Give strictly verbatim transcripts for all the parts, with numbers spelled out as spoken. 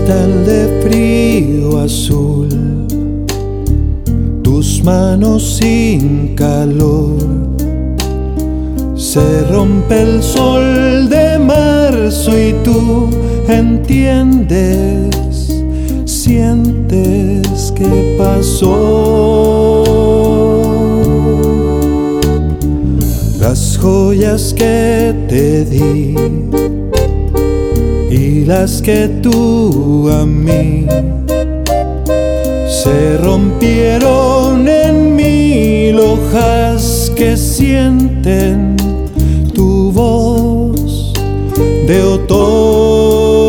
cristal de frío azul, tus manos sin calor. Se rompe el sol de marzo y tú entiendes, sientes que pasó. Las joyas que te di y las que tú a mí se rompieron en mil hojas que sienten tu voz de otoño.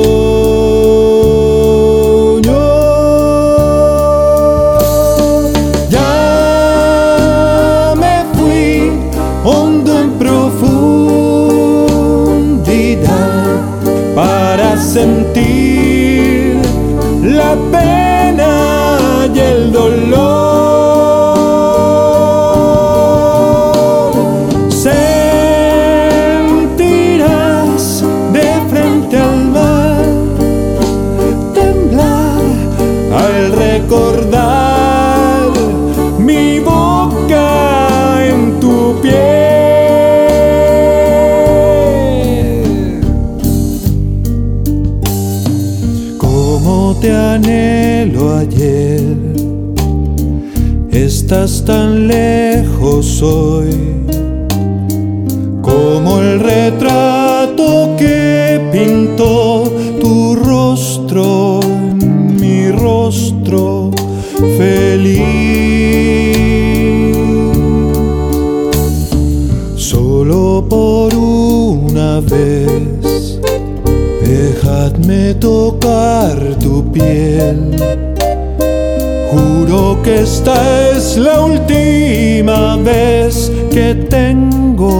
Ya me fui hondo en profundidad para sentir la pena y el dolor. Sentirás de frente al mar temblar al recordar mi boca en tu piel. Como te anhelo ayer, estás tan lejos hoy, como el retrato que pintó tu rostro en mi rostro feliz. Solo por una vez, dejadme tocar tu piel. Juro que esta es la última vez que tengo